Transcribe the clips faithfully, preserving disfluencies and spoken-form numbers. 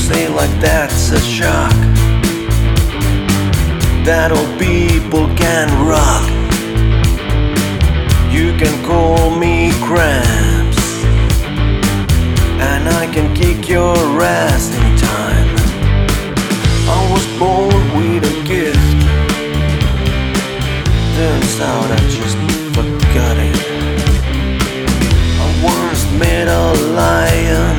say like that's a shock that all people can rock. You can call me Gramps, and I can kick your ass anytime. I was born with a gift, turns out I just forgot it. I once met a lion,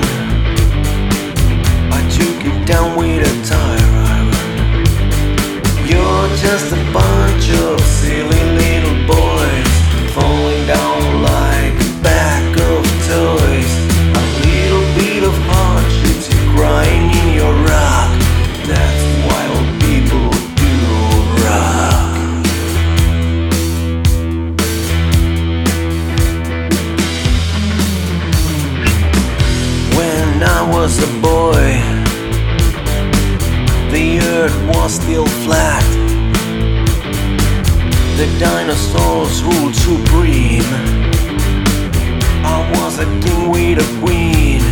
I took it down with a tire iron. You're just a bunch of silly little boys falling down like a bag of toys. A little bit of hardships, you're crying in your rock. That's why all people do rock. When I was a boy, the earth was still flat. The dinosaurs ruled supreme. I was a king with a queen.